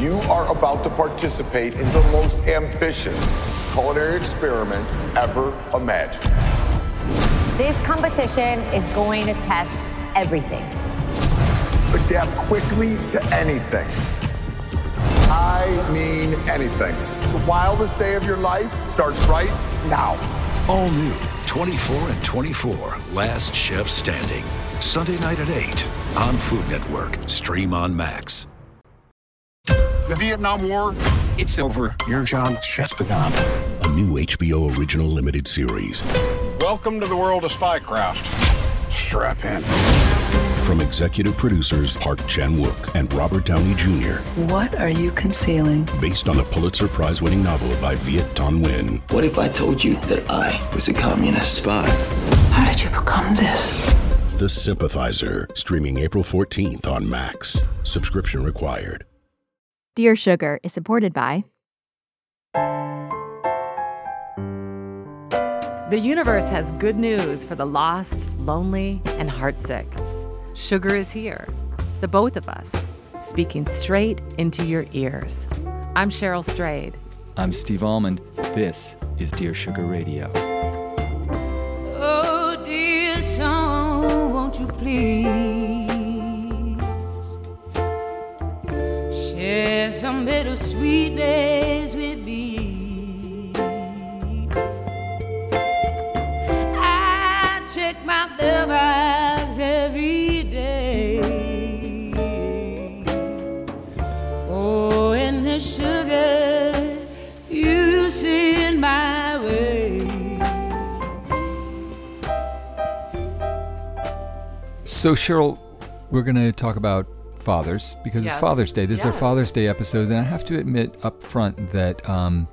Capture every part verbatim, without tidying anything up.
You are about to participate in the most ambitious culinary experiment ever imagined. This competition is going to test everything. Adapt quickly to anything. I mean anything. The wildest day of your life starts right now. All new, twenty-four and twenty-four, Last Chef Standing. Sunday night at eight on Food Network. Stream on Max. The Vietnam War, it's over. Your job just begun. A new H B O original limited series. Welcome to the world of spycraft. Strap in. From executive producers Park Chan-wook and Robert Downey Junior What are you concealing? Based on the Pulitzer Prize-winning novel by Viet Thanh Nguyen. What if I told you that I was a communist spy? How did you become this? The Sympathizer, streaming April fourteenth on Max. Subscription required. Dear Sugar is supported by... The universe has good news for the lost, lonely, and heartsick. Sugar is here, the both of us, speaking straight into your ears. I'm Cheryl Strayed. I'm Steve Almond. This is Dear Sugar Radio. Oh, dear song, won't you please share some bittersweet days with me? I check my mailbox every day for any sugar you send my way. So, Cheryl, we're going to talk about fathers because Yes. it's Father's Day. This is Yes. our Father's Day episode, and I have to admit up front that um,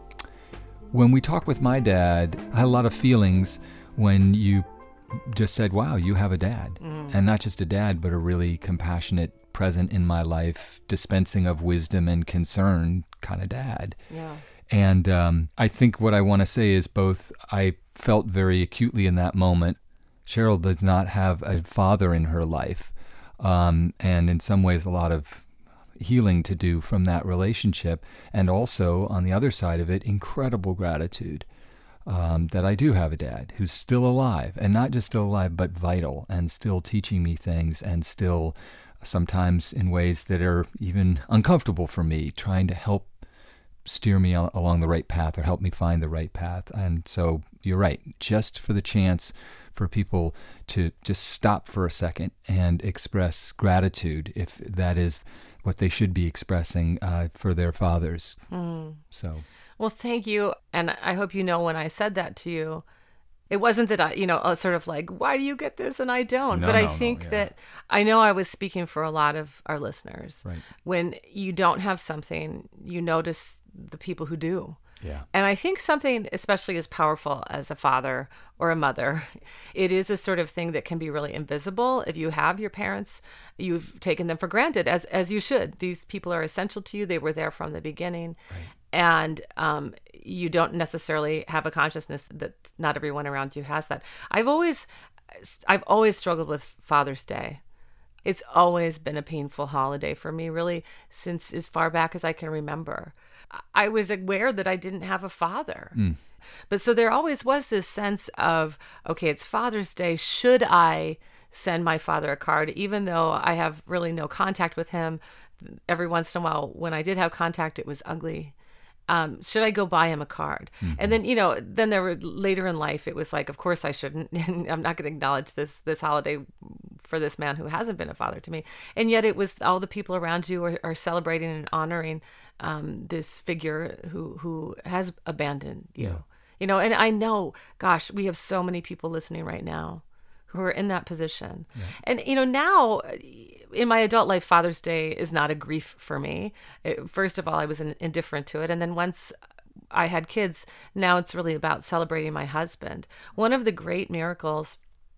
when we talked with my dad, I had a lot of feelings when you just said, wow, you have a dad. Mm. And not just a dad, but a really compassionate, present in my life, dispensing of wisdom and concern kind of dad. Yeah. And um, I think what I want to say is both I felt very acutely in that moment. Cheryl does not have a father in her life. Um, and in some ways, a lot of healing to do from that relationship. And also, on the other side of it, incredible gratitude um, that I do have a dad who's still alive. And not just still alive, but vital and still teaching me things and still sometimes in ways that are even uncomfortable for me, trying to help steer me al- along the right path or help me find the right path. And so you're right, just for the chance for people to just stop for a second and express gratitude, if that is what they should be expressing uh, for their fathers. Mm. So, Well, thank you. And I hope you know when I said that to you, it wasn't that I, you know, uh, sort of like, why do you get this and I don't? No, but I no, no, think yeah. that I know I was speaking for a lot of our listeners. Right. When you don't have something, you notice the people who do. Yeah. And I think something especially as powerful as a father or a mother, it is a sort of thing that can be really invisible. If you have your parents, you've taken them for granted, as as you should. These people are essential to you. They were there from the beginning. Right. And um, you don't necessarily have a consciousness that not everyone around you has that. I've always, I've always struggled with Father's Day. It's always been a painful holiday for me, really, since as far back as I can remember. I was aware that I didn't have a father. Mm. But so there always was this sense of, okay, it's Father's Day. Should I send my father a card, even though I have really no contact with him? Every once in a while, when I did have contact, it was ugly. Um, should I go buy him a card? Mm-hmm. And then, you know, then there were later in life, it was like, of course I shouldn't. And I'm not going to acknowledge this, this holiday for this man who hasn't been a father to me. And yet it was all the people around you are, are celebrating and honoring um, this figure who, who has abandoned you, yeah. you know, and I know, gosh, we have so many people listening right now who are in that position. Yeah. And, you know, now in my adult life, Father's Day is not a grief for me. It, first of all, I was in, indifferent to it. And then once I had kids, now it's really about celebrating my husband. One of the great miracles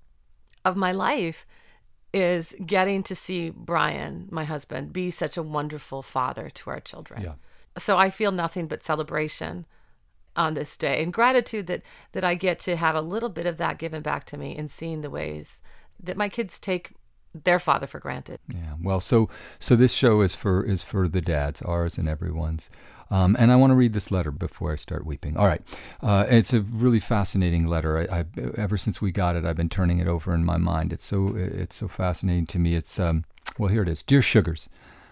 of my life is getting to see Brian, my husband, be such a wonderful father to our children. Yeah. So I feel nothing but celebration on this day and gratitude that that I get to have a little bit of that given back to me and seeing the ways that my kids take their father for granted. Yeah. Well, so so this show is for is for the dads, ours and everyone's. Um, and I want to read this letter before I start weeping. All right. Uh, it's a really fascinating letter. I, I, ever since we got it, I've been turning it over in my mind. It's so it's so fascinating to me. It's um, well, here it is. Dear Sugars,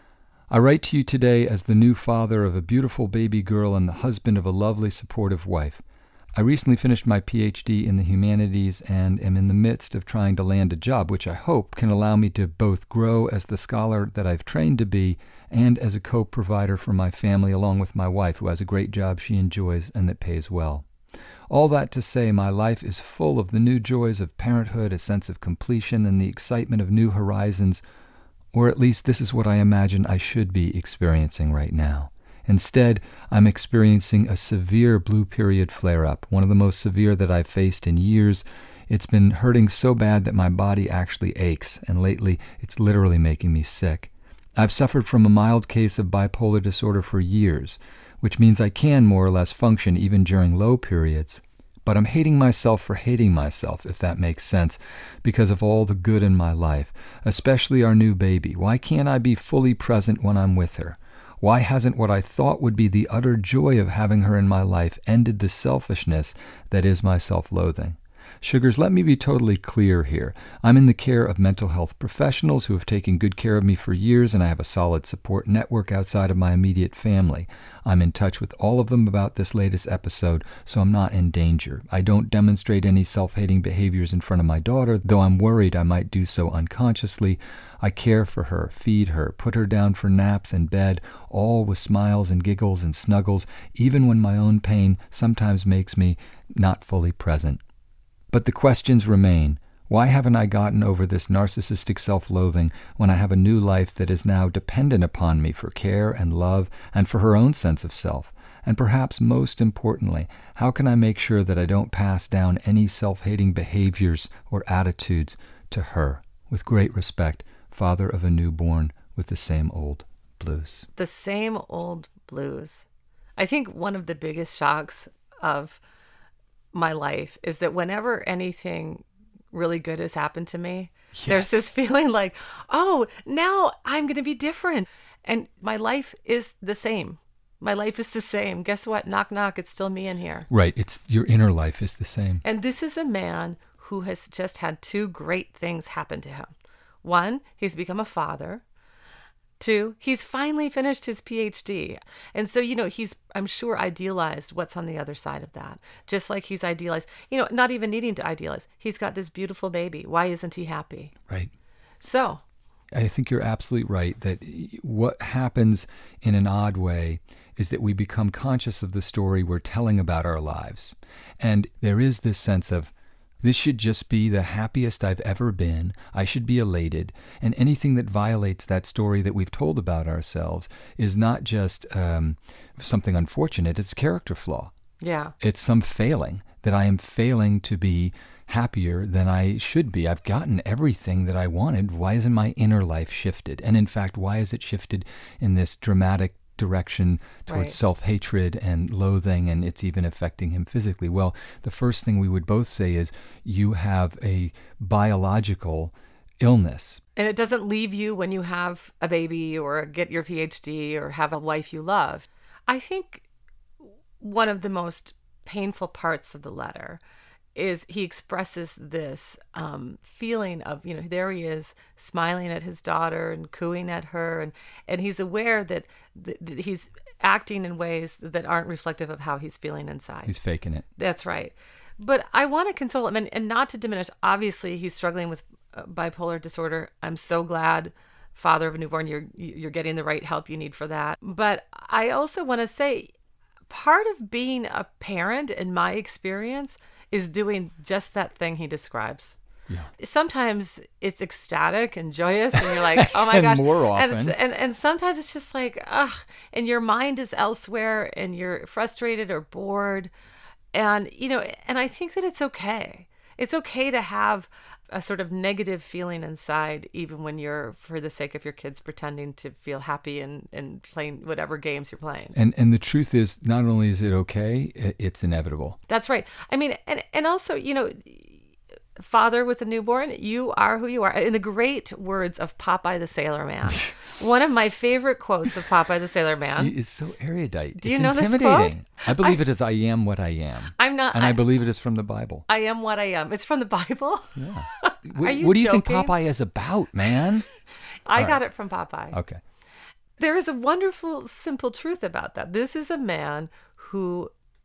I write to you today as the new father of a beautiful baby girl and the husband of a lovely, supportive wife. I recently finished my P H D in the humanities and am in the midst of trying to land a job, which I hope can allow me to both grow as the scholar that I've trained to be and as a co-provider for my family, along with my wife, who has a great job she enjoys and that pays well. All that to say, my life is full of the new joys of parenthood, a sense of completion, and the excitement of new horizons, or at least this is what I imagine I should be experiencing right now. Instead, I'm experiencing a severe blue period flare-up, one of the most severe that I've faced in years. It's been hurting so bad that my body actually aches, and lately it's literally making me sick. I've suffered from a mild case of bipolar disorder for years, which means I can more or less function even during low periods. But I'm hating myself for hating myself, if that makes sense, because of all the good in my life, especially our new baby. Why can't I be fully present when I'm with her? Why hasn't what I thought would be the utter joy of having her in my life ended the selfishness that is my self-loathing? Sugars, let me be totally clear here. I'm in the care of mental health professionals who have taken good care of me for years, and I have a solid support network outside of my immediate family. I'm in touch with all of them about this latest episode, so I'm not in danger. I don't demonstrate any self-hating behaviors in front of my daughter, though I'm worried I might do so unconsciously. I care for her, feed her, put her down for naps and bed, all with smiles and giggles and snuggles, even when my own pain sometimes makes me not fully present. But the questions remain. Why haven't I gotten over this narcissistic self-loathing when I have a new life that is now dependent upon me for care and love and for her own sense of self? And perhaps most importantly, how can I make sure that I don't pass down any self-hating behaviors or attitudes to her? With great respect, father of a newborn with the same old blues. The same old blues. I think one of the biggest shocks of my life is that whenever anything really good has happened to me, yes, there's this feeling like, oh, now I'm going to be different. And my life is the same. My life is the same. Guess what? Knock, knock. It's still me in here. Right. It's your inner life is the same. And this is a man who has just had two great things happen to him. One, he's become a father. Two, he's finally finished his P H D. And so, you know, he's, I'm sure, idealized what's on the other side of that. Just like he's idealized, you know, not even needing to idealize. He's got this beautiful baby. Why isn't he happy? Right. So I think you're absolutely right that what happens in an odd way is that we become conscious of the story we're telling about our lives. And there is this sense of, this should just be the happiest I've ever been. I should be elated. And anything that violates that story that we've told about ourselves is not just um, something unfortunate. It's a character flaw. Yeah. It's some failing, that I am failing to be happier than I should be. I've gotten everything that I wanted. Why isn't my inner life shifted? And in fact, why is it shifted in this dramatic direction towards right. self-hatred and loathing, and it's even affecting him physically? Well, the first thing we would both say is you have a biological illness. And it doesn't leave you when you have a baby or get your P H D or have a wife you love. I think one of the most painful parts of the letter is he expresses this um, feeling of, you know, there he is smiling at his daughter and cooing at her. And, and he's aware that, th- that he's acting in ways that aren't reflective of how he's feeling inside. He's faking it. That's right. But I want to console him and, and not to diminish. Obviously, he's struggling with uh, bipolar disorder. I'm so glad, father of a newborn, you're, you're getting the right help you need for that. But I also want to say part of being a parent, in my experience, is doing just that thing he describes. Yeah. Sometimes it's ecstatic and joyous and you're like, oh my and gosh. more often. And, and, and sometimes it's just like, ugh, and your mind is elsewhere and you're frustrated or bored. And, you know, and I think that it's okay. It's okay to have a sort of negative feeling inside, even when you're, for the sake of your kids, pretending to feel happy and, and playing whatever games you're playing. And and the truth is, not only is it okay, it's inevitable. That's right. I mean, and, and also, you know, father with a newborn, you are who you are. In the great words of Popeye the Sailor Man, one of my favorite quotes of Popeye the Sailor Man. She is so erudite. Do you it's know intimidating. this quote? I believe I, it is I am what I am. I'm not. And I, I believe it is from the Bible. I am what I am. It's from the Bible? Yeah. Are what, you what do you joking? think Popeye is about, man? I All got right. it from Popeye. Okay. There is a wonderful, simple truth about that. This is a man who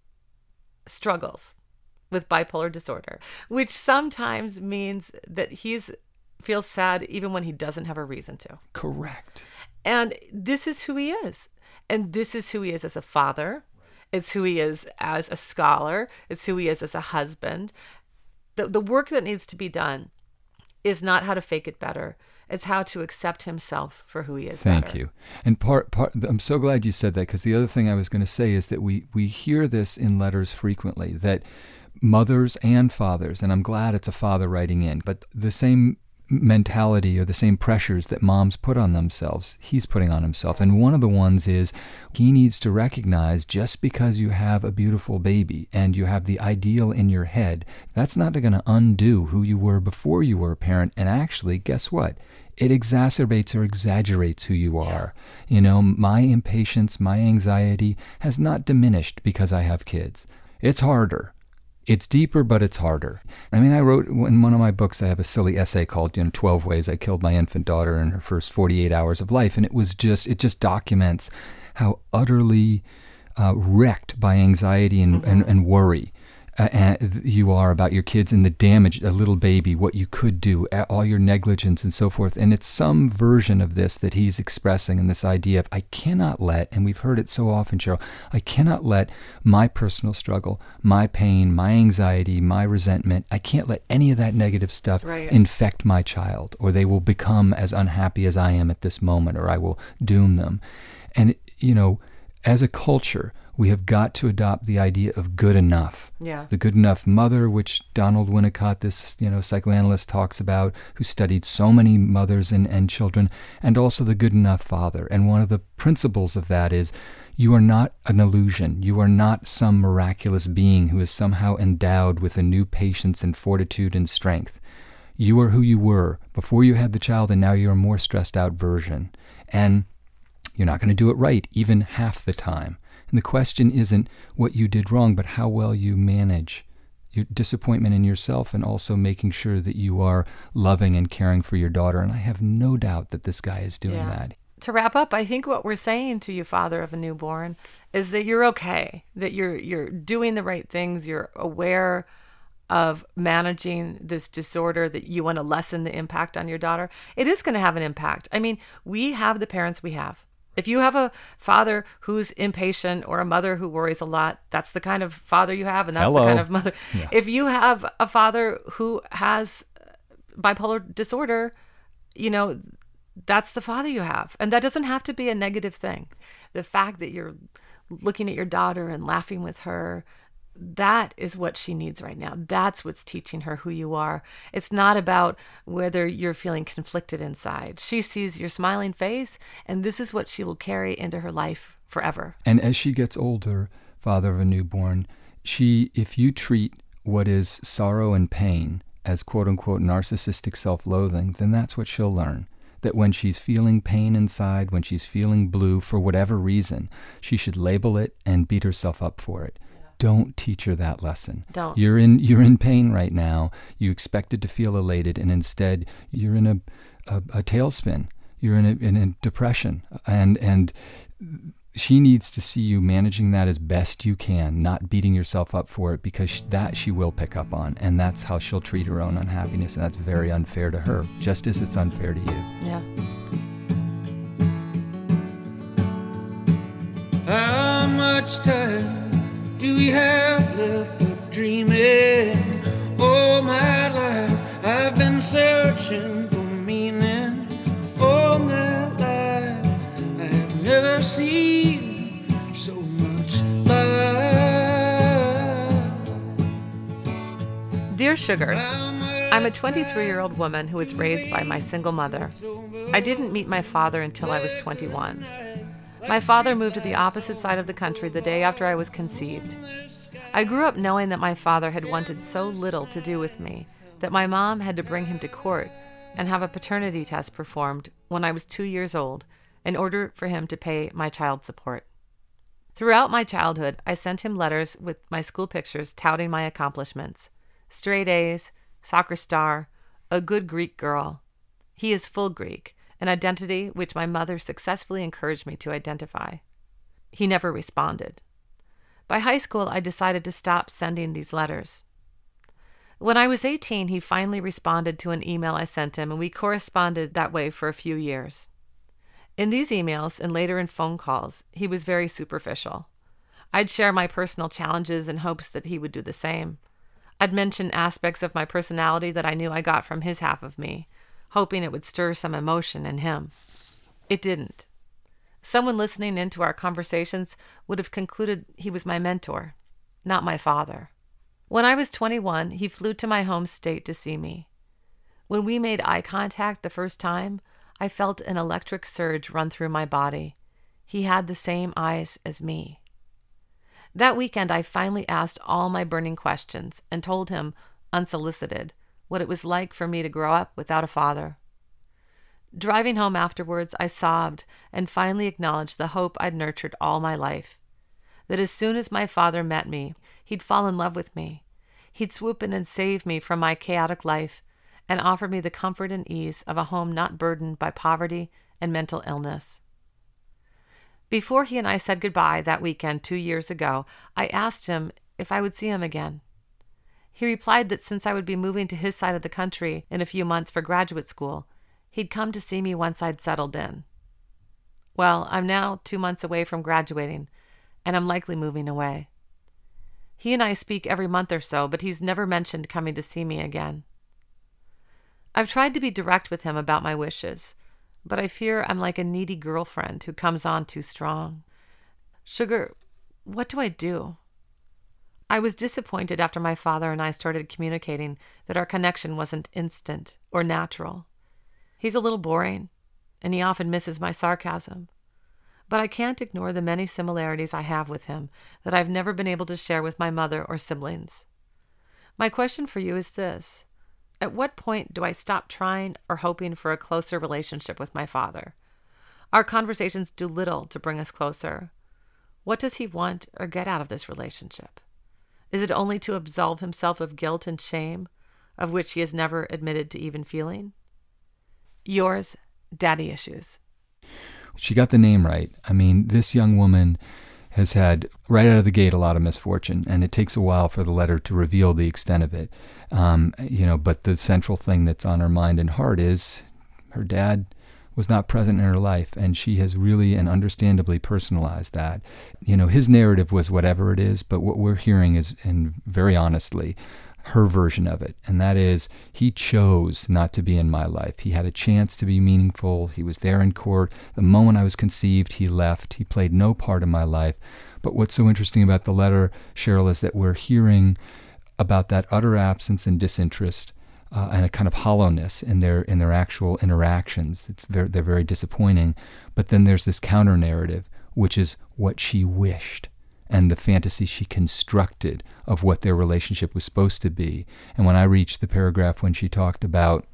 struggles with bipolar disorder, which sometimes means that he's feels sad even when he doesn't have a reason to. Correct. And this is who he is. And this is who he is as a father. It's who he is as a scholar. It's who he is as a husband. The, the work that needs to be done is not how to fake it better. It's how to accept himself for who he is. Thank better. you. And part, part, I'm so glad you said that, because the other thing I was going to say is that we, we hear this in letters frequently, that mothers and fathers, and I'm glad it's a father writing in, but the same mentality or the same pressures that moms put on themselves, he's putting on himself. And one of the ones is he needs to recognize, just because you have a beautiful baby and you have the ideal in your head, that's not going to undo who you were before you were a parent. And actually, guess what? It exacerbates or exaggerates who you are. You know, my impatience, my anxiety has not diminished because I have kids. It's harder. It's deeper, but it's harder. I mean, I wrote in one of my books, I have a silly essay called, you know, twelve Ways I Killed My Infant Daughter in Her First forty-eight Hours of Life. And it was just, it just documents how utterly uh, wrecked by anxiety and, mm-hmm. and, and worry uh, and you are about your kids and the damage, a little baby, what you could do, all your negligence and so forth. And it's some version of this that he's expressing in this idea of, I cannot let, and we've heard it so often, Cheryl, I cannot let my personal struggle, my pain, my anxiety, my resentment, I can't let any of that negative stuff right. infect my child, or they will become as unhappy as I am at this moment, or I will doom them. And, you know, as a culture, we have got to adopt the idea of good enough. Yeah. The good enough mother, which Donald Winnicott, this you know psychoanalyst, talks about, who studied so many mothers and, and children, and also the good enough father. And one of the principles of that is, you are not an illusion. You are not some miraculous being who is somehow endowed with a new patience and fortitude and strength. You are who you were before you had the child, and now you're a more stressed out version. And you're not going to do it right, even half the time. And the question isn't what you did wrong, but how well you manage your disappointment in yourself, and also making sure that you are loving and caring for your daughter. And I have no doubt that this guy is doing yeah. that. To wrap up, I think what we're saying to you, father of a newborn, is that you're okay, that you're you're doing the right things, you're aware of managing this disorder, that you want to lessen the impact on your daughter. It is going to have an impact. I mean, we have the parents we have. If you have a father who's impatient or a mother who worries a lot, that's the kind of father you have, and that's Hello. the kind of mother. Yeah. If you have a father who has bipolar disorder, you know, that's the father you have. And that doesn't have to be a negative thing. The fact that you're looking at your daughter and laughing with her, that is what she needs right now. That's what's teaching her who you are. It's not about whether you're feeling conflicted inside. She sees your smiling face, and this is what she will carry into her life forever. And as she gets older, father of a newborn, she, if you treat what is sorrow and pain as quote unquote narcissistic self-loathing, then that's what she'll learn. That when she's feeling pain inside, when she's feeling blue for whatever reason, she should label it and beat herself up for it. Don't teach her that lesson. Don't. You're in you're in pain right now. You expected to feel elated, and instead you're in a a, a tailspin. You're in a in a depression, and and she needs to see you managing that as best you can, not beating yourself up for it, because that she will pick up on, and that's how she'll treat her own unhappiness, and that's very unfair to her, just as it's unfair to you. Yeah. How much time do we have left for dreaming? All my life I've been searching for meaning. All my life I have never seen so much love. Dear Sugars, I'm a twenty-three-year-old woman who was raised by my single mother. I didn't meet my father until I was twenty-one. My father moved to the opposite side of the country the day after I was conceived. I grew up knowing that my father had wanted so little to do with me, that my mom had to bring him to court and have a paternity test performed when I was two years old in order for him to pay my child support. Throughout my childhood, I sent him letters with my school pictures touting my accomplishments. Straight A's, soccer star, a good Greek girl. He is full Greek, an identity which my mother successfully encouraged me to identify. He never responded. By high school, I decided to stop sending these letters. When I was eighteen, he finally responded to an email I sent him, and we corresponded that way for a few years. In these emails, and later in phone calls, he was very superficial. I'd share my personal challenges in hopes that he would do the same. I'd mention aspects of my personality that I knew I got from his half of me, hoping it would stir some emotion in him. It didn't. Someone listening into our conversations would have concluded he was my mentor, not my father. When I was twenty-one, he flew to my home state to see me. When we made eye contact the first time, I felt an electric surge run through my body. He had the same eyes as me. That weekend, I finally asked all my burning questions and told him, unsolicited, what it was like for me to grow up without a father. Driving home afterwards, I sobbed and finally acknowledged the hope I'd nurtured all my life. That as soon as my father met me, he'd fall in love with me. He'd swoop in and save me from my chaotic life and offer me the comfort and ease of a home not burdened by poverty and mental illness. Before he and I said goodbye that weekend two years ago, I asked him if I would see him again. He replied that since I would be moving to his side of the country in a few months for graduate school, he'd come to see me once I'd settled in. Well, I'm now two months away from graduating, and I'm likely moving away. He and I speak every month or so, but he's never mentioned coming to see me again. I've tried to be direct with him about my wishes, but I fear I'm like a needy girlfriend who comes on too strong. Sugar, what do I do? I was disappointed after my father and I started communicating that our connection wasn't instant or natural. He's a little boring, and he often misses my sarcasm. But I can't ignore the many similarities I have with him that I've never been able to share with my mother or siblings. My question for you is this. At what point do I stop trying or hoping for a closer relationship with my father? Our conversations do little to bring us closer. What does he want or get out of this relationship? Is it only to absolve himself of guilt and shame, of which he has never admitted to even feeling? Yours, Daddy Issues. She got the name right. I mean, this young woman has had, right out of the gate, a lot of misfortune, and it takes a while for the letter to reveal the extent of it. Um, you know, but the central thing that's on her mind and heart is her dad was not present in her life, and she has really and understandably personalized that. You know, his narrative was whatever it is, but what we're hearing is, and very honestly, her version of it, and that is, he chose not to be in my life. He had a chance to be meaningful. He was there in court. The moment I was conceived, he left. He played no part in my life. But what's so interesting about the letter, Cheryl, is that we're hearing about that utter absence and disinterest uh, and a kind of hollowness in their in their actual interactions. It's very, they're very disappointing. But then there's this counter narrative, which is what she wished, and the fantasy she constructed of what their relationship was supposed to be. And when I reached the paragraph when she talked about,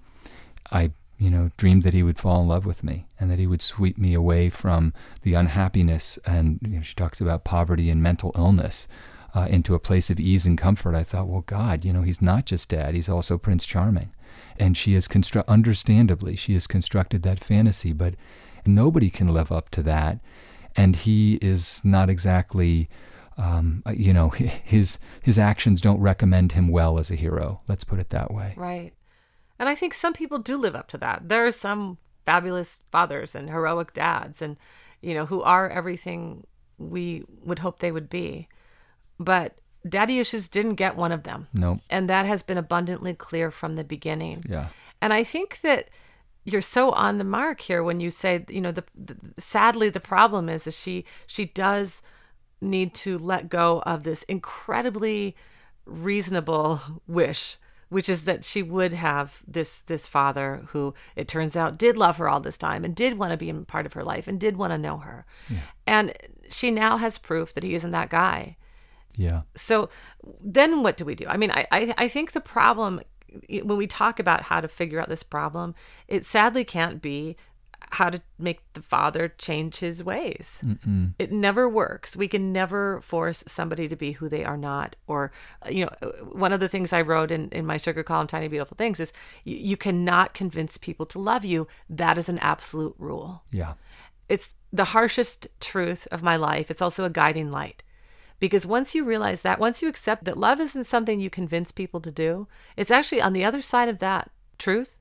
I, you know, dreamed that he would fall in love with me and that he would sweep me away from the unhappiness, and you know, she talks about poverty and mental illness, uh, into a place of ease and comfort, I thought, well, God, you know, he's not just Dad, he's also Prince Charming. And she has constru- understandably, she has constructed that fantasy, but nobody can live up to that. And he is not exactly, um, you know, his his actions don't recommend him well as a hero. Let's put it that way. Right. And I think some people do live up to that. There are some fabulous fathers and heroic dads and, you know, who are everything we would hope they would be. But Daddy Issues didn't get one of them. No. And that has been abundantly clear from the beginning. Yeah. And I think that you're so on the mark here when you say, you know, the, the sadly the problem is, is she she does need to let go of this incredibly reasonable wish, which is that she would have this this father who, it turns out, did love her all this time and did want to be a part of her life and did want to know her. Yeah. And she now has proof that he isn't that guy. Yeah. So then what do we do? I mean, I, I, I think the problem when we talk about how to figure out this problem, it sadly can't be how to make the father change his ways. Mm-mm. It never works. We can never force somebody to be who they are not. Or, you know, one of the things I wrote in, in my sugar column, Tiny Beautiful Things, is you, you cannot convince people to love you. That is an absolute rule. Yeah. It's the harshest truth of my life. It's also a guiding light. Because once you realize that, once you accept that love isn't something you convince people to do, it's actually on the other side of that truth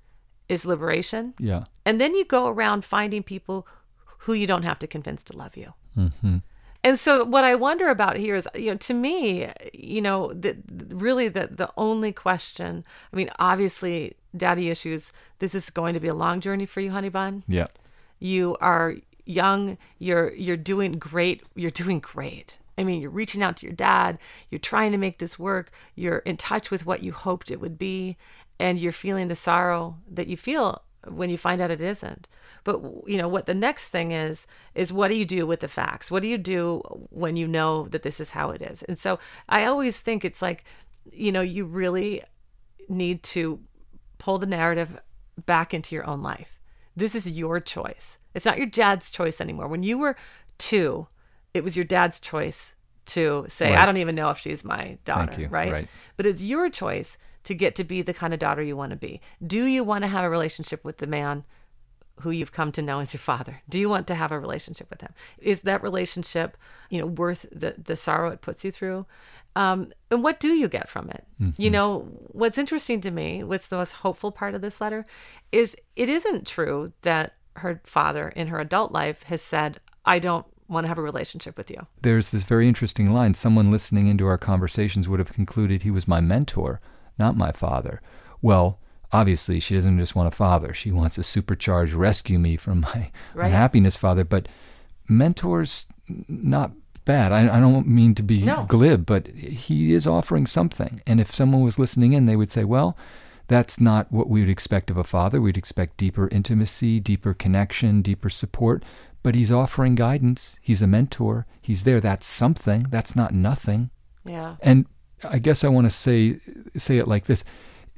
is liberation. Yeah. And then you go around finding people who you don't have to convince to love you. Mm-hmm. And so what I wonder about here is, you know, to me, you know, the, really the, the only question, I mean, obviously, daddy issues, this is going to be a long journey for you, honey bun. Yeah. You are young. You're, you're doing great. You're doing great. I mean, you're reaching out to your dad. You're trying to make this work. You're in touch with what you hoped it would be. And you're feeling the sorrow that you feel when you find out it isn't. But, you know, what the next thing is, is what do you do with the facts? What do you do when you know that this is how it is? And so I always think it's like, you know, you really need to pull the narrative back into your own life. This is your choice. It's not your dad's choice anymore. When you were two, it was your dad's choice to say, right. I don't even know if she's my daughter, Thank you. right? Right? But it's your choice to get to be the kind of daughter you want to be. Do you want to have a relationship with the man who you've come to know as your father? Do you want to have a relationship with him? Is that relationship, you know, worth the, the sorrow it puts you through? Um, and what do you get from it? Mm-hmm. You know, what's interesting to me, what's the most hopeful part of this letter, is it isn't true that her father in her adult life has said, I don't want to have a relationship with you. There's this very interesting line. Someone listening into our conversations would have concluded he was my mentor, not my father. Well, obviously, she doesn't just want a father. She wants a supercharged rescue me from my right. unhappiness father. But mentors, not bad. I, I don't mean to be no. glib, but he is offering something. And if someone was listening in, they would say, well, that's not what we would expect of a father. We'd expect deeper intimacy, deeper connection, deeper support. But he's offering guidance. He's a mentor. He's there. That's something. That's not nothing. Yeah. And I guess I want to say say it like this.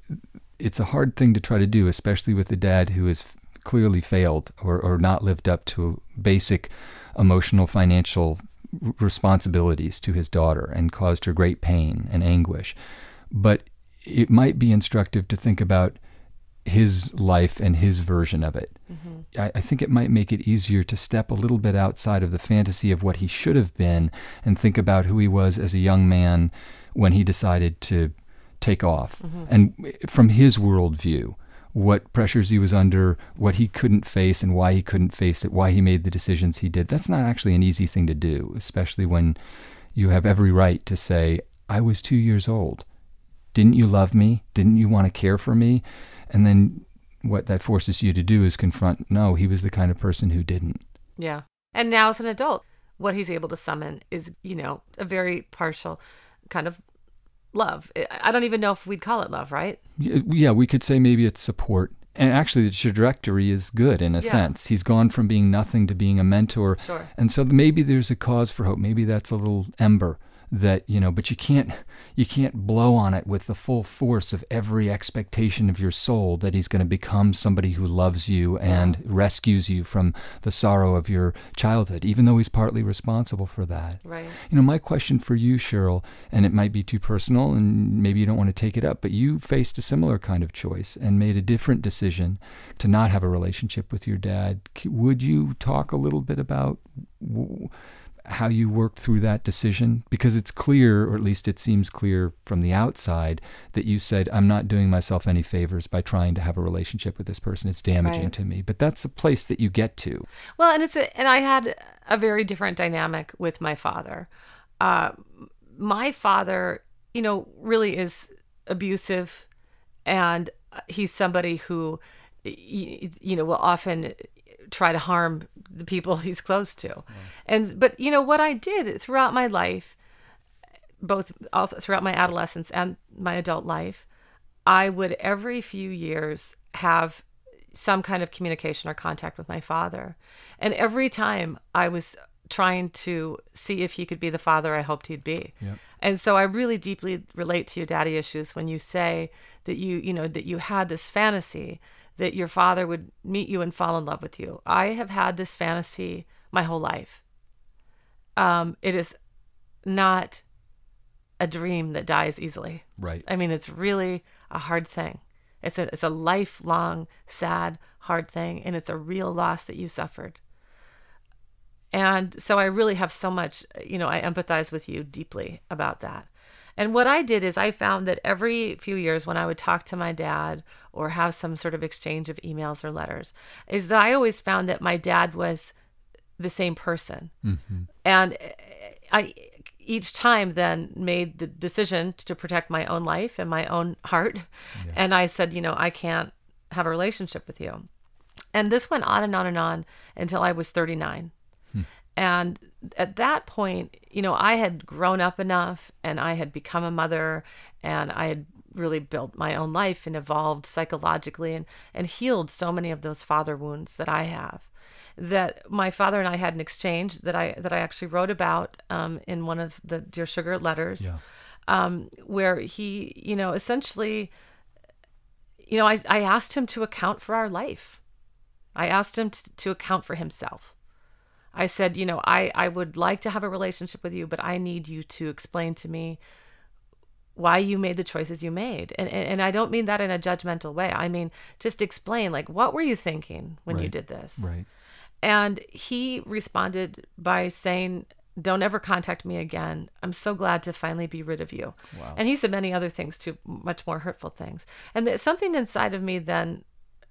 It's a hard thing to try to do, especially with a dad who has clearly failed or, or not lived up to basic emotional, financial responsibilities to his daughter and caused her great pain and anguish. But it might be instructive to think about his life and his version of it. Mm-hmm. I, I think it might make it easier to step a little bit outside of the fantasy of what he should have been and think about who he was as a young man when he decided to take off. Mm-hmm. And from his worldview, what pressures he was under, what he couldn't face and why he couldn't face it, why he made the decisions he did. That's not actually an easy thing to do, especially when you have every right to say, I was two years old. Didn't you love me? Didn't you want to care for me? And then what that forces you to do is confront, no, he was the kind of person who didn't. Yeah. And now as an adult, what he's able to summon is, you know, a very partial kind of love. I don't even know if we'd call it love, right? Yeah, we could say maybe it's support. And actually, the trajectory is good in a yeah. sense. He's gone from being nothing to being a mentor. Sure. And so maybe there's a cause for hope. Maybe that's a little ember that, you know, but you can't you can't blow on it with the full force of every expectation of your soul that he's going to become somebody who loves you and yeah. rescues you from the sorrow of your childhood, even though he's partly responsible for that. Right. You know, my question for you, Cheryl, and it might be too personal and maybe you don't want to take it up, but you faced a similar kind of choice and made a different decision to not have a relationship with your dad. Would you talk a little bit about w- how you worked through that decision? Because it's clear, or at least it seems clear from the outside, that you said, I'm not doing myself any favors by trying to have a relationship with this person. It's damaging right. to me. But that's a place that you get to. Well, and it's a, and I had a very different dynamic with my father. Uh, my father, you know, really is abusive, and he's somebody who, you know, will often try to harm the people he's close to. Right. And, but you know, what I did throughout my life, both all throughout my adolescence and my adult life, I would every few years have some kind of communication or contact with my father. And every time I was trying to see if he could be the father I hoped he'd be. Yep. And so I really deeply relate to your daddy issues when you say that you, you know, that you had this fantasy that your father would meet you and fall in love with you. I have had this fantasy my whole life. Um, it is not a dream that dies easily. Right. I mean, it's really a hard thing. It's a, it's a lifelong, sad, hard thing. And it's a real loss that you suffered. And so I really have so much, you know, I empathize with you deeply about that. And what I did is I found that every few years when I would talk to my dad or have some sort of exchange of emails or letters, is that I always found that my dad was the same person. Mm-hmm. And I each time then made the decision to protect my own life and my own heart. Yeah. And I said, you know, I can't have a relationship with you. And this went on and on and on until I was thirty-nine. Hmm. And at that point, you know, I had grown up enough and I had become a mother and I had really built my own life and evolved psychologically and, and healed so many of those father wounds that I have. That my father and I had an exchange that I that I actually wrote about um, in one of the Dear Sugar letters, yeah. um, where he, you know, essentially, you know, I, I asked him to account for our life. I asked him to, to account for himself. I said, you know, I, I would like to have a relationship with you, but I need you to explain to me why you made the choices you made. And, and, and I don't mean that in a judgmental way. I mean, just explain, like, what were you thinking when right. you did this? Right. And he responded by saying, don't ever contact me again. I'm so glad to finally be rid of you. Wow. And he said many other things too, much more hurtful things. And there's something inside of me then,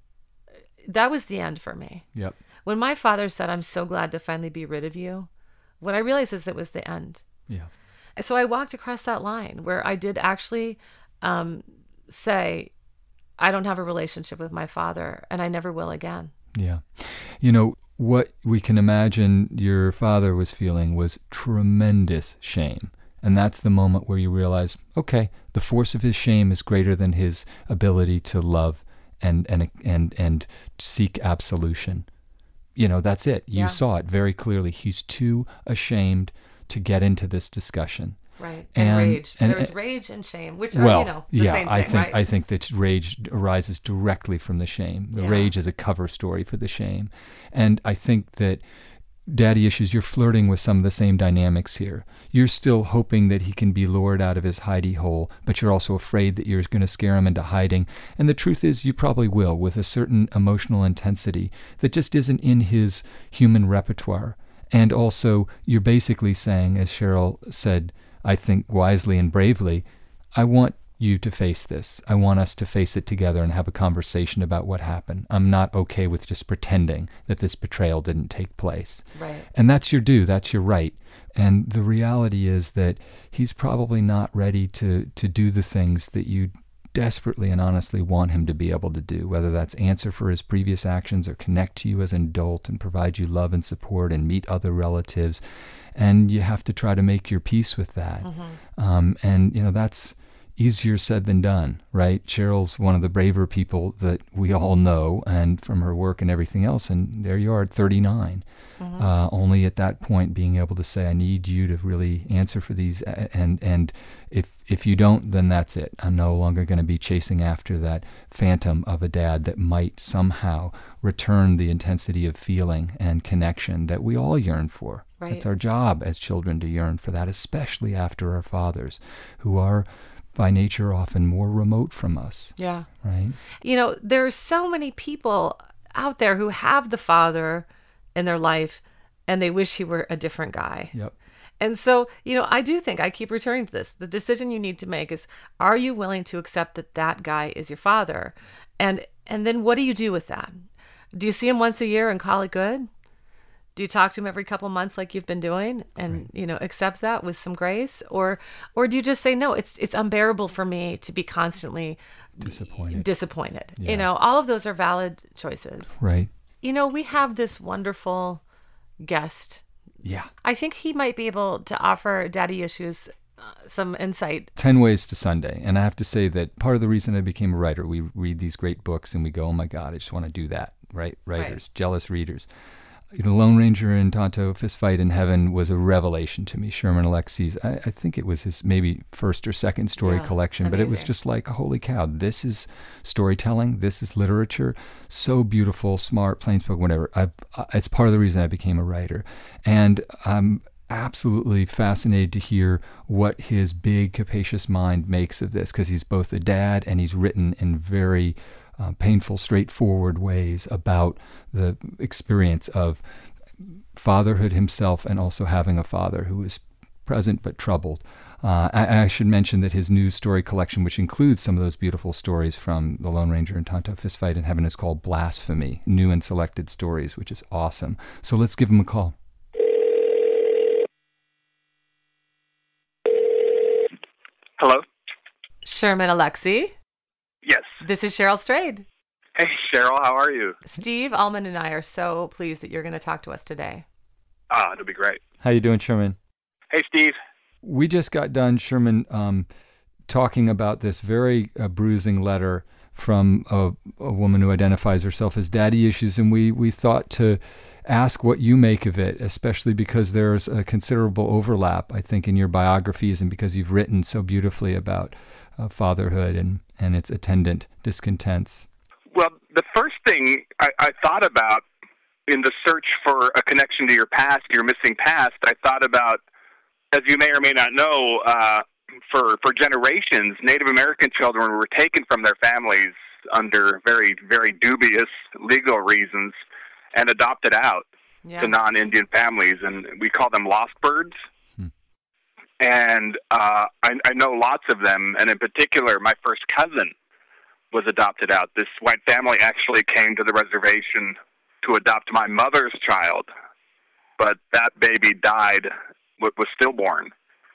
that was the end for me. Yep. When my father said, I'm so glad to finally be rid of you, what I realized is it was the end. Yeah. So I walked across that line where I did actually um, say, I don't have a relationship with my father and I never will again. Yeah. You know, what we can imagine your father was feeling was tremendous shame. And that's the moment where you realize, okay, the force of his shame is greater than his ability to love and and and and seek absolution. You know, that's it. You yeah. saw it very clearly. He's too ashamed to get into this discussion. Right. And, and rage. And, there was rage and shame, which are, well, you know, the yeah, same thing, I think right? I think that rage arises directly from the shame. The yeah. rage is a cover story for the shame. And I think that daddy issues, you're flirting with some of the same dynamics here. You're still hoping that he can be lured out of his hidey hole, but you're also afraid that you're going to scare him into hiding. And the truth is, you probably will, with a certain emotional intensity that just isn't in his human repertoire. And also, you're basically saying, as Cheryl said, I think wisely and bravely, I want you to face this. I want us to face it together and have a conversation about what happened. I'm not okay with just pretending that this betrayal didn't take place. Right. And that's your due. That's your right. And the reality is that he's probably not ready to, to do the things that you desperately and honestly want him to be able to do, whether that's answer for his previous actions or connect to you as an adult and provide you love and support and meet other relatives. And you have to try to make your peace with that. Mm-hmm. Um, and, you know, that's easier said than done, right? Cheryl's one of the braver people that we all know, and from her work and everything else. And there you are at thirty-nine, mm-hmm. uh, only at that point being able to say, I need you to really answer for these. And and if if you don't, then that's it. I'm no longer going to be chasing after that phantom of a dad that might somehow return the intensity of feeling and connection that we all yearn for. Right. It's our job as children to yearn for that, especially after our fathers, who are by nature often more remote from us. Yeah. Right? You know, there are so many people out there who have the father in their life and they wish he were a different guy. Yep. And so, you know, I do think, I keep returning to this, the decision you need to make is, are you willing to accept that that guy is your father? And and then what do you do with that? Do you see him once a year and call it good? Do you talk to him every couple months like you've been doing and, right. you know, accept that with some grace? Or or do you just say, no, it's it's unbearable for me to be constantly disappointed? Disappointed. Yeah. You know, all of those are valid choices. Right. You know, we have this wonderful guest. Yeah. I think he might be able to offer daddy issues uh, some insight. Ten Ways to Sunday. And I have to say that part of the reason I became a writer, we read these great books and we go, oh my God, I just want to do that. Right? Writers, right. Jealous readers. The Lone Ranger and Tonto Fist Fight in Heaven was a revelation to me. Sherman Alexie's, I, I think it was his maybe first or second story Yeah, collection, amazing. but it was just like, holy cow, this is storytelling, this is literature, so beautiful, smart, plain spoken, whatever. I, I, it's part of the reason I became a writer. And I'm absolutely fascinated to hear what his big, capacious mind makes of this, because he's both a dad and he's written in very Uh, painful, straightforward ways about the experience of fatherhood himself and also having a father who is present but troubled. Uh, I, I should mention that his new story collection, which includes some of those beautiful stories from The Lone Ranger and Tonto Fist Fight in Heaven, is called Blasphemy, New and Selected Stories, which is awesome. So let's give him a call. Hello? Sherman Alexie. Yes. This is Cheryl Strayed. Hey, Cheryl, how are you? Steve Allman and I are so pleased that you're going to talk to us today. Ah, it'll be great. How you doing, Sherman? Hey, Steve. We just got done, Sherman, um, talking about this very uh, bruising letter from a, a woman who identifies herself as daddy issues, and we, we thought to ask what you make of it, especially because there's a considerable overlap, I think, in your biographies and because you've written so beautifully about uh, fatherhood and, and its attendant discontents. Well, the first thing I, I thought about in the search for a connection to your past, your missing past, I thought about, as you may or may not know, uh, for, for generations, Native American children were taken from their families under very, very dubious legal reasons and adopted out yeah. to non-Indian families, and we call them lost birds. Hmm. And uh, I, I know lots of them, and in particular, my first cousin was adopted out. This white family actually came to the reservation to adopt my mother's child, but that baby died, was stillborn.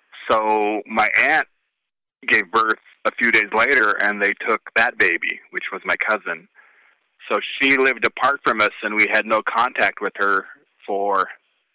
So my aunt gave birth a few days later, and they took that baby, which was my cousin. So she lived apart from us, and we had no contact with her for,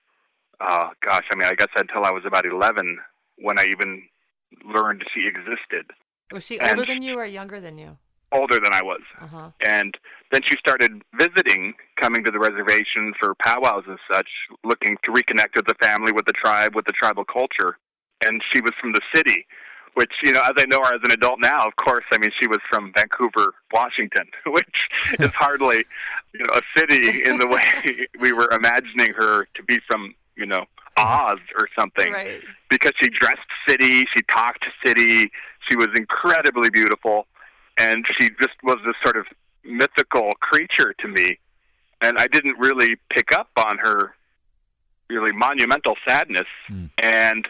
uh, gosh, I mean, I guess until I was about eleven, when I even learned she existed. Was she and older than you or younger than you? Older than I was. Uh-huh. And then she started visiting, coming to the reservation for powwows and such, looking to reconnect with the family, with the tribe, with the tribal culture. And she was from the city, which, you know, as I know her as an adult now, of course, I mean, she was from Vancouver, Washington, which is hardly, you know, a city in the way we were imagining her to be from, you know, Oz or something. Right. Because she dressed city, she talked city, she was incredibly beautiful, and she just was this sort of mythical creature to me. And I didn't really pick up on her really monumental sadness. Mm. And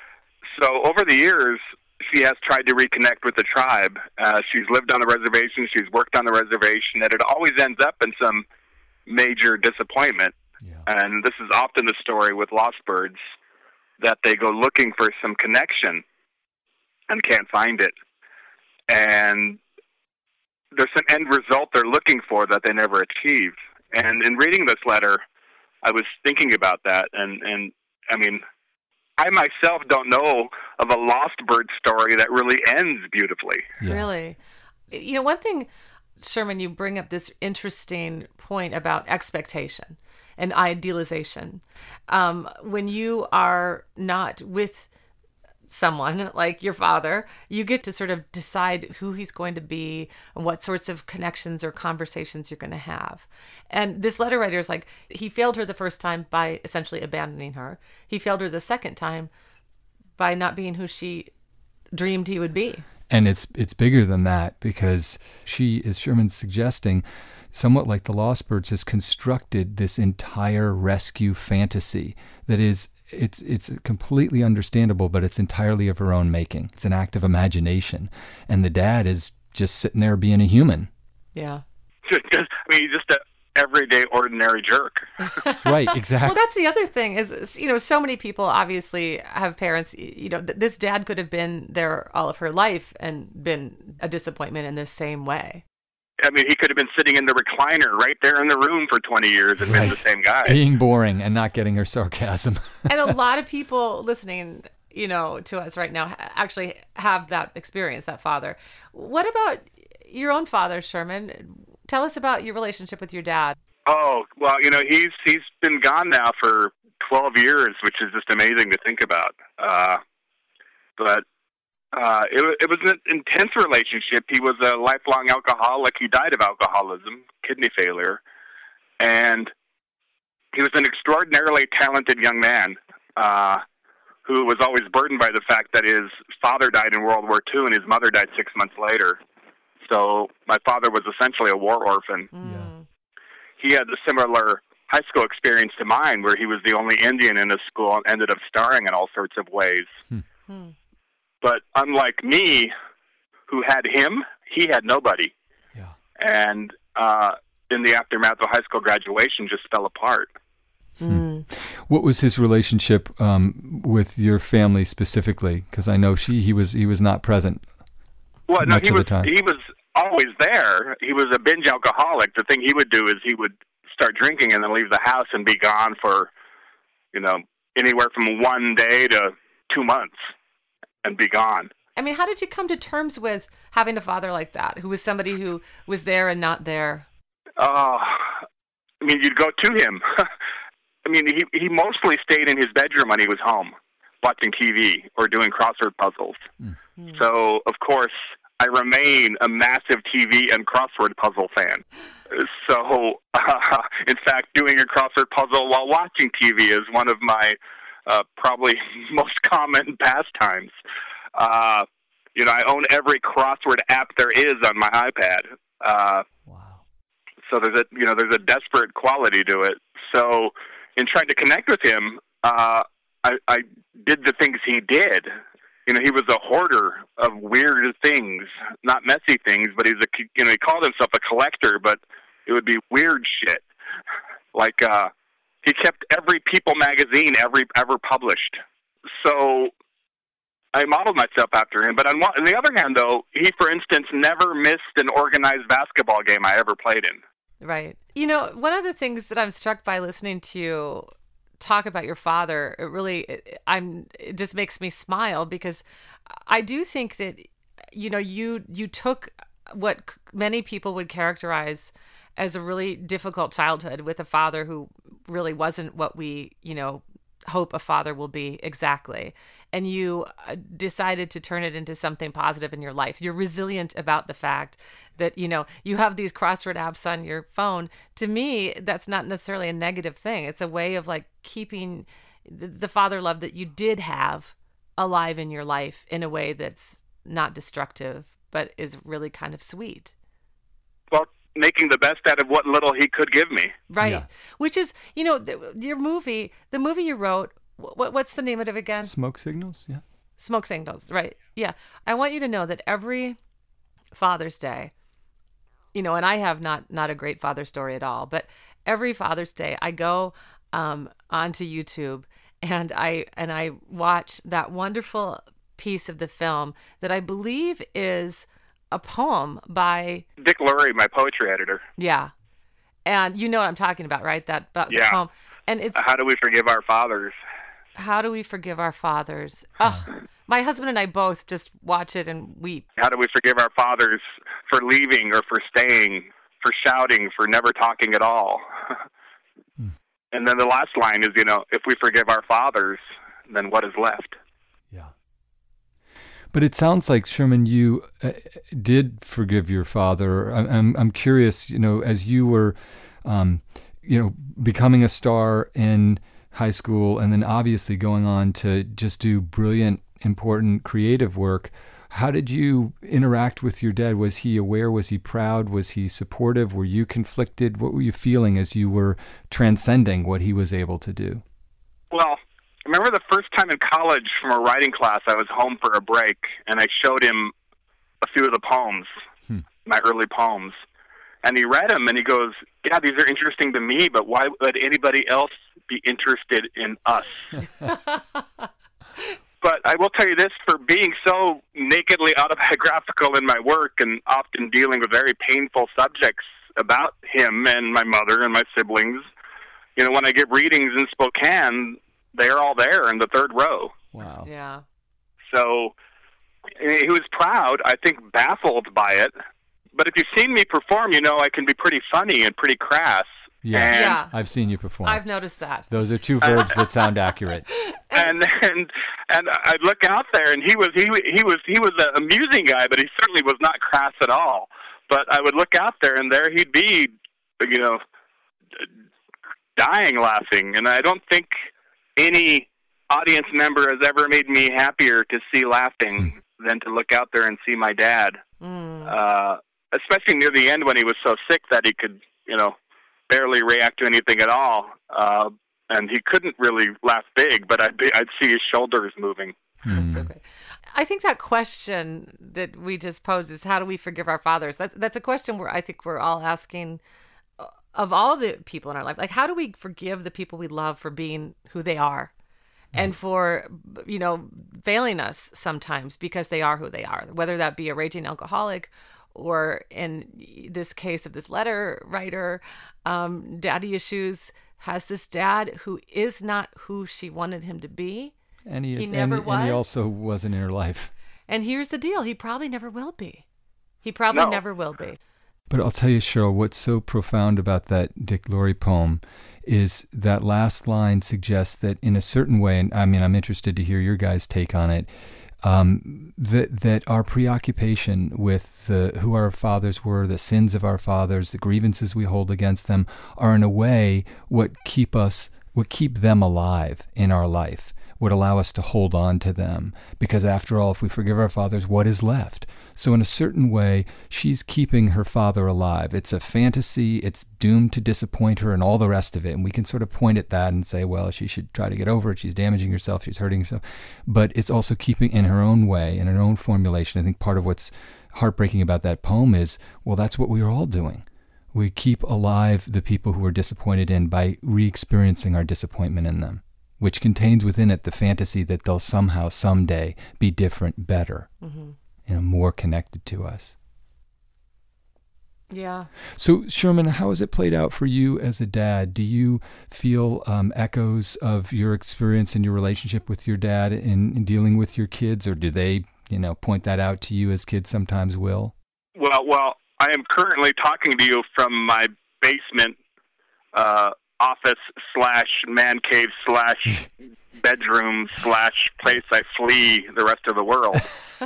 so over the years, she has tried to reconnect with the tribe. Uh, she's lived on the reservation. She's worked on the reservation. And it always ends up in some major disappointment. Yeah. And this is often the story with lost birds, that they go looking for some connection and can't find it. And there's an end result they're looking for that they never achieve. And in reading this letter, I was thinking about that. And, and I mean, I myself don't know of a lost bird story that really ends beautifully. Yeah. Really? You know, one thing, Sherman, you bring up this interesting point about expectation and idealization. Um, when you are not with someone like your father, you get to sort of decide who he's going to be and what sorts of connections or conversations you're going to have. And this letter writer is like, he failed her the first time by essentially abandoning her. He failed her the second time by not being who she dreamed he would be. And it's it's bigger than that, because she, as Sherman's suggesting, somewhat like the Lost Birds, has constructed this entire rescue fantasy that is, it's it's completely understandable, but it's entirely of her own making. It's an act of imagination. And the dad is just sitting there being a human. Yeah. Just, I mean, he's just an everyday, ordinary jerk. Right, exactly. Well, that's the other thing is, you know, so many people obviously have parents, you know, th- this dad could have been there all of her life and been a disappointment in the same way. I mean, he could have been sitting in the recliner right there in the room for twenty years and right. been the same guy. Being boring and not getting her sarcasm. And a lot of people listening, you know, to us right now actually have that experience, that father. What about your own father, Sherman? Tell us about your relationship with your dad. Oh, well, you know, he's he's been gone now for twelve years, which is just amazing to think about. Uh, but uh, it, it was an intense relationship. He was a lifelong alcoholic. He died of alcoholism, kidney failure. And he was an extraordinarily talented young man uh, who was always burdened by the fact that his father died in World War Two and his mother died six months later. So my father was essentially a war orphan. Yeah. He had a similar high school experience to mine, where he was the only Indian in his school and ended up starring in all sorts of ways. Hmm. Hmm. But unlike me, who had him, he had nobody. Yeah. And uh, in the aftermath of high school graduation, just fell apart. Hmm. What was his relationship um, with your family specifically? Because I know she he was he was not present. Well, no, much he of was the time. he was always there. He was a binge alcoholic. The thing he would do is he would start drinking and then leave the house and be gone for, you know, anywhere from one day to two months and be gone. I mean, how did you come to terms with having a father like that, who was somebody who was there and not there? Oh, I mean, you'd go to him. I mean, he he mostly stayed in his bedroom when he was home, watching T V or doing crossword puzzles. Mm. So, of course, I remain a massive T V and crossword puzzle fan. So, uh, in fact, doing a crossword puzzle while watching T V is one of my uh, probably most common pastimes. Uh, you know, I own every crossword app there is on my iPad. Uh, wow. So there's a you know there's a desperate quality to it. So, in trying to connect with him, uh, I, I did the things he did. You know, he was a hoarder of weird things, not messy things, but he's a, you know, he called himself a collector, but it would be weird shit. Like, uh, he kept every People magazine every, ever published. So I modeled myself after him. But on, one, on the other hand, though, he, for instance, never missed an organized basketball game I ever played in. Right. You know, one of the things that I'm struck by listening to you talk about your father, it really, it, I'm, it just makes me smile, because I do think that, you know, you, you took what many people would characterize as a really difficult childhood with a father who really wasn't what we, you know, hope a father will be exactly. And you decided to turn it into something positive in your life. You're resilient about the fact that, you know, you have these crossword apps on your phone. To me, that's not necessarily a negative thing. It's a way of like keeping the father love that you did have alive in your life in a way that's not destructive, but is really kind of sweet. Well, making the best out of what little he could give me. Right. Yeah. Which is, you know, the, your movie, the movie you wrote, what, what's the name of it again? Smoke Signals, yeah. Smoke Signals, right. Yeah. I want you to know that every Father's Day, you know, and I have not, not a great father story at all, but every Father's Day I go um, onto YouTube and I, and I watch that wonderful piece of the film that I believe is a poem by Dick Lurie, my poetry editor. Yeah. And you know what I'm talking about, right? That, that yeah. the poem. And it's How Do We Forgive Our Fathers? How do we forgive our fathers? Oh, my husband and I both just watch it and weep. How do we forgive our fathers for leaving or for staying, for shouting, for never talking at all? hmm. And then the last line is, you know, if we forgive our fathers, then what is left? Yeah. But it sounds like, Sherman, you uh, did forgive your father. I, I'm I'm curious, you know, as you were, um, you know, becoming a star in high school and then obviously going on to just do brilliant, important, creative work. How did you interact with your dad? Was he aware? Was he proud? Was he supportive? Were you conflicted? What were you feeling as you were transcending what he was able to do? Well, I remember the first time in college from a writing class, I was home for a break, and I showed him a few of the poems, hmm. my early poems. And he read them, and he goes, yeah, these are interesting to me, but why would anybody else be interested in us? But I will tell you this, for being so nakedly autobiographical in my work and often dealing with very painful subjects about him and my mother and my siblings, you know, when I give readings in Spokane, they're all there in the third row. Wow. Yeah. So he was proud, I think baffled by it. But if you've seen me perform, you know I can be pretty funny and pretty crass. Yeah, And, yeah. I've seen you perform. I've noticed that. Those are two verbs that sound accurate. And and and I'd look out there, and he was he he was he was an amusing guy, but he certainly was not crass at all. But I would look out there, and there he'd be, you know, dying laughing. And I don't think any audience member has ever made me happier to see laughing than to look out there and see my dad. Mm. Uh, especially near the end when he was so sick that he could, you know, barely react to anything at all. Uh, and he couldn't really laugh big, but I'd, be, I'd see his shoulders moving. That's so great. I think that question that we just posed is, how do we forgive our fathers? That's that's a question where I think we're all asking of all the people in our life. Like, how do we forgive the people we love for being who they are, and for, you know, failing us sometimes because they are who they are, whether that be a raging alcoholic, or in this case of this letter writer, um, daddy issues, has this dad who is not who she wanted him to be. And he, he never and, was. and he also wasn't in her life. And here's the deal. He probably never will be. He probably No. never will be. But I'll tell you, Cheryl, what's so profound about that Dick Laurie poem is that last line suggests that in a certain way, and I mean, I'm interested to hear your guys' take on it, um, that that our preoccupation with the who our fathers were, the sins of our fathers, the grievances we hold against them, are in a way what keep us, what keep them alive in our life, would allow us to hold on to them. Because after all, if we forgive our fathers, what is left? So in a certain way, she's keeping her father alive. It's a fantasy. It's doomed to disappoint her and all the rest of it. And we can sort of point at that and say, well, she should try to get over it. She's damaging herself. She's hurting herself. But it's also keeping in her own way, in her own formulation. I think part of what's heartbreaking about that poem is, well, that's what we are all doing. We keep alive the people who we're disappointed in by re-experiencing our disappointment in them, which contains within it the fantasy that they'll somehow, someday, be different, better, mm-hmm. you know, more connected to us. Yeah. So, Sherman, how has it played out for you as a dad? Do you feel um, echoes of your experience in your relationship with your dad in, in dealing with your kids, or do they, you know, point that out to you as kids sometimes will? Well, well, I am currently talking to you from my basement uh office slash man cave slash bedroom slash place I flee the rest of the world.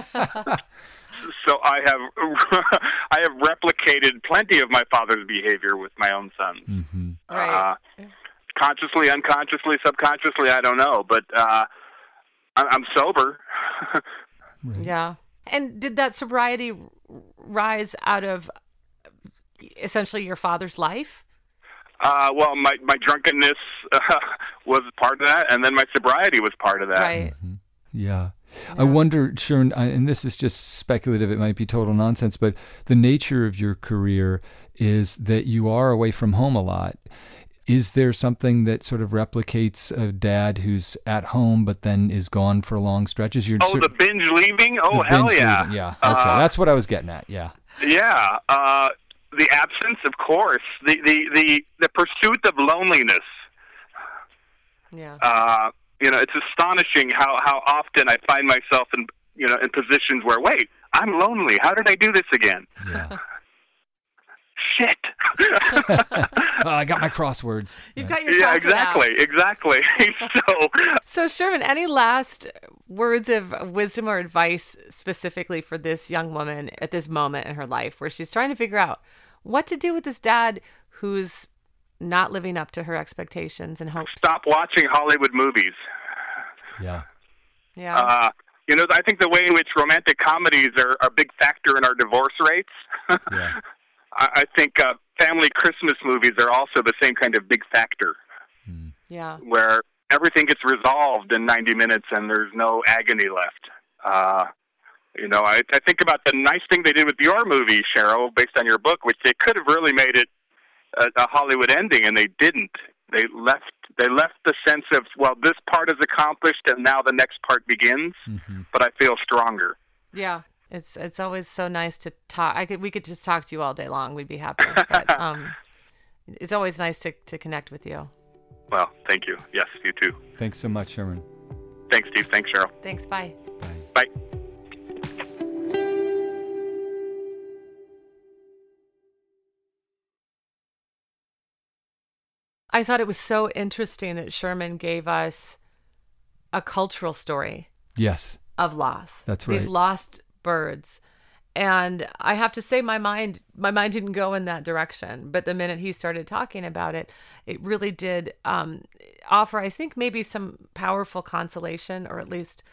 So I have I have replicated plenty of my father's behavior with my own sons. Mm-hmm. Right. Uh, consciously, unconsciously, subconsciously, I don't know, but uh, I- I'm sober. Right. Yeah. And did that sobriety rise out of essentially your father's life? Uh, well, my, my drunkenness uh, was part of that, and then my sobriety was part of that. Right. Mm-hmm. Yeah. yeah. I wonder, Sharon, I, and this is just speculative, it might be total nonsense, but the nature of your career is that you are away from home a lot. Is there something that sort of replicates a dad who's at home but then is gone for long stretches? You're Oh, cer- the binge leaving? Oh, the hell binge yeah. leaving. Yeah. Okay, Uh, that's what I was getting at. Yeah. Yeah. Uh, the absence, of course. The, the, the, the pursuit of loneliness. Yeah. Uh, you know, it's astonishing how, how often I find myself in, you know, in positions where, wait, I'm lonely. How did I do this again? Yeah. Shit. Oh, I got my crosswords. You've got your Yeah, crossword exactly, apps. exactly. So, So, Sherman, any last words of wisdom or advice specifically for this young woman at this moment in her life where she's trying to figure out what to do with this dad who's not living up to her expectations and hopes? stop watching Hollywood movies. Yeah. Yeah. Uh, you know, I think the way in which romantic comedies are, are a big factor in our divorce rates. Yeah. I, I think uh, family Christmas movies are also the same kind of big factor, yeah. where everything gets resolved in ninety minutes and there's no agony left. Uh, you know, I, I think about the nice thing they did with your movie, Cheryl, based on your book, which they could have really made it a, a Hollywood ending, and they didn't. They left. They left the sense of, well, this part is accomplished, and now the next part begins. Mm-hmm. But I feel stronger. Yeah. It's it's always so nice to talk. I could we could just talk to you all day long. We'd be happy. But um, it's always nice to, to connect with you. Well, thank you. Yes, you too. Thanks so much, Sherman. Thanks, Steve. Thanks, Cheryl. Thanks. Bye. Bye. I thought it was so interesting that Sherman gave us a cultural story. Yes. Of loss. That's right. These lost birds. And I have to say my mind my mind didn't go in that direction. But the minute he started talking about it, it really did um, offer, I think, maybe some powerful consolation or at least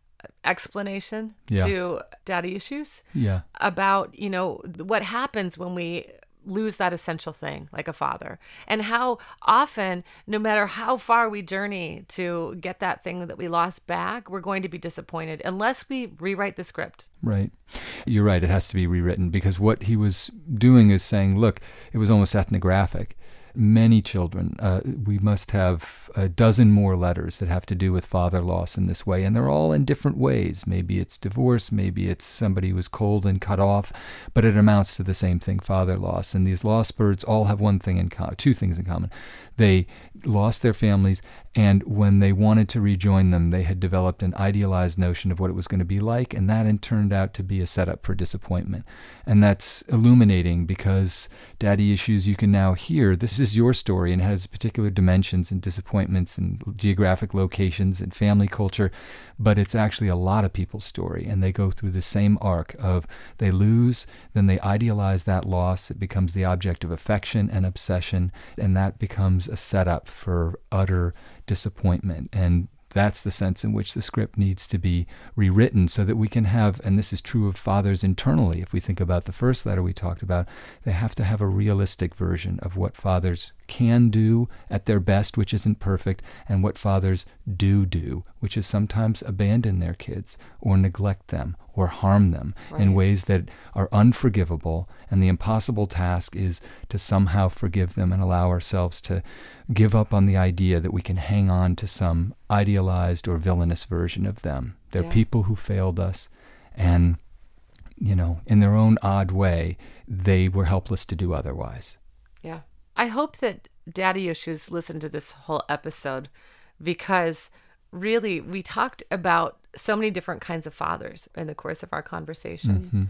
explanation yeah. to daddy issues. Yeah. About, you know, what happens when we lose that essential thing like a father, and how often, no matter how far we journey to get that thing that we lost back, we're going to be disappointed unless we rewrite the script. Right. You're right. It has to be rewritten, because what he was doing is saying, look, it was almost ethnographic. Many children, uh, we must have a dozen more letters that have to do with father loss in this way, and they're all in different ways. Maybe it's divorce, maybe it's somebody who was cold and cut off, but it amounts to the same thing, father loss. And these lost birds all have one thing in common, two things in common. They lost their families, and when they wanted to rejoin them, they had developed an idealized notion of what it was going to be like, and that in turned out to be a setup for disappointment. And that's illuminating, because daddy issues, you can now hear, this is your story, and it has particular dimensions and disappointments and geographic locations and family culture, but it's actually a lot of people's story, and they go through the same arc of they lose, then they idealize that loss, it becomes the object of affection and obsession, and that becomes a setup for utter disappointment. And that's the sense in which the script needs to be rewritten, so that we can have, and this is true of fathers internally, if we think about the first letter we talked about, they have to have a realistic version of what fathers can do at their best, which isn't perfect, and what fathers do do, which is sometimes abandon their kids or neglect them or harm them right. in ways that are unforgivable. And the impossible task is to somehow forgive them and allow ourselves to give up on the idea that we can hang on to some idealized or villainous version of them. They're yeah. people who failed us, and, you know, in their own odd way, they were helpless to do otherwise. Yeah. I hope that daddy issues listen to this whole episode, because really we talked about so many different kinds of fathers in the course of our conversation. Mm-hmm.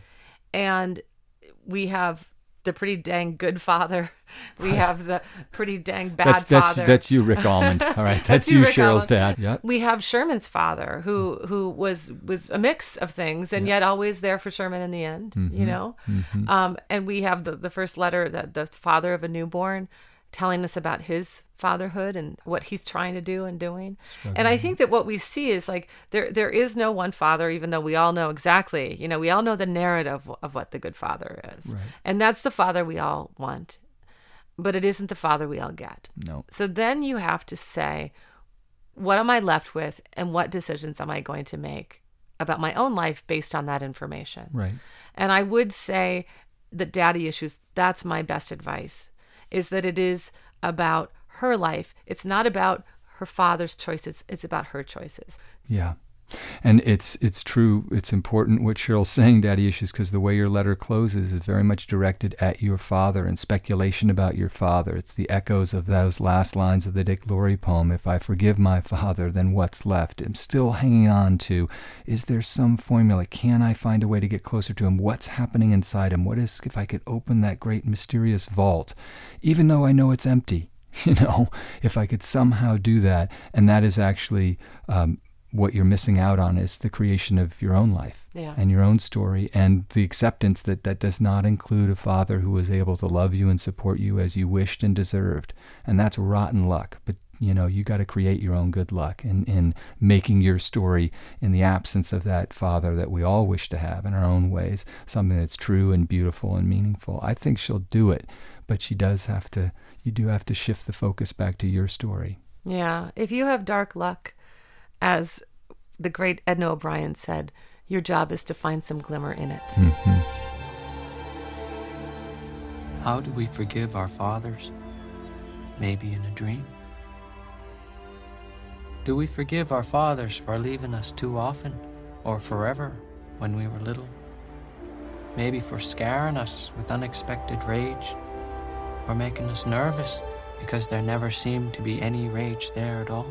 And we have the pretty dang good father. We right. have the pretty dang bad that's, that's, father. That's you, Rick Almond. All right. That's, that's you, Cheryl's dad. Yep. We have Sherman's father, who who was was a mix of things, and yep. yet always there for Sherman in the end, mm-hmm. you know? Mm-hmm. Um, and we have the, the first letter, that the father of a newborn, telling us about his fatherhood and what he's trying to do and doing. Struggling. And I think that what we see is like there there is no one father, even though we all know exactly, you know, we all know the narrative of what the good father is. Right. And that's the father we all want. But it isn't the father we all get. No. So then you have to say, what am I left with, and what decisions am I going to make about my own life based on that information? Right. And I would say that daddy issues, that's my best advice, is that it is about her life. It's not about her father's choices. It's about her choices. Yeah. And it's it's true. It's important what Cheryl's saying, daddy issues, because the way your letter closes is very much directed at your father and speculation about your father. It's the echoes of those last lines of the Dick Lorry poem, if I forgive my father, then what's left? I'm still hanging on to, is there some formula? Can I find a way to get closer to him? What's happening inside him? What is, if I could open that great mysterious vault, even though I know it's empty, you know, if I could somehow do that. And that is actually... Um, what you're missing out on is the creation of your own life yeah. and your own story, and the acceptance that that does not include a father who was able to love you and support you as you wished and deserved. And that's rotten luck. But, you know, you got to create your own good luck in, in making your story, in the absence of that father that we all wish to have in our own ways, something that's true and beautiful and meaningful. I think she'll do it, but she does have to, you do have to shift the focus back to your story. Yeah. If you have dark luck, as the great Edna O'Brien said, your job is to find some glimmer in it. Mm-hmm. How do we forgive our fathers? Maybe in a dream. Do we forgive our fathers for leaving us too often or forever when we were little? Maybe for scaring us with unexpected rage, or making us nervous because there never seemed to be any rage there at all?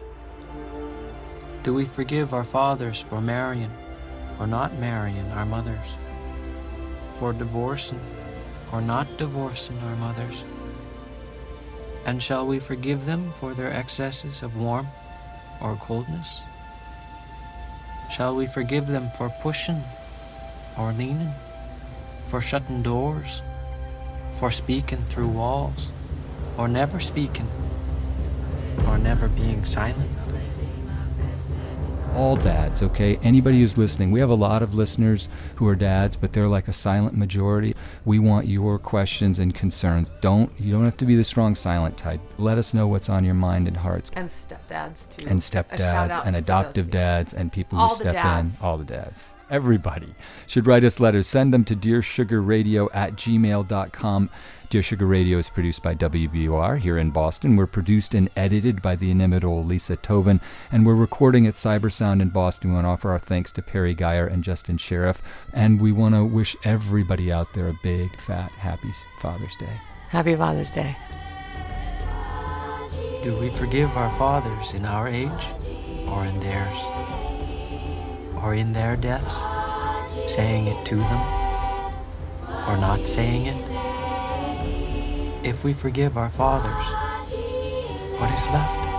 Do we forgive our fathers for marrying or not marrying our mothers? For divorcing or not divorcing our mothers? And shall we forgive them for their excesses of warmth or coldness? Shall we forgive them for pushing or leaning, for shutting doors, for speaking through walls, or never speaking, or never being silent? All dads, okay? Anybody who's listening. We have a lot of listeners who are dads, but they're like a silent majority. We want your questions and concerns. Don't you don't have to be the strong silent type. Let us know what's on your mind and hearts. And stepdads too. And stepdads and adoptive dads and people who All the step dads. in. All the dads. Everybody should write us letters. Send them to dear sugar radio at gmail dot com. Dear Sugar Radio is produced by W B U R here in Boston. We're produced and edited by the inimitable Lisa Tobin, and we're recording at Cybersound in Boston. We want to offer our thanks to Perry Geyer and Justin Sheriff, and we want to wish everybody out there a big, fat, happy Father's Day. Happy Father's Day. Do we forgive our fathers in our age, or in theirs, or in their deaths, saying it to them, or not saying it? If we forgive our fathers, what is left?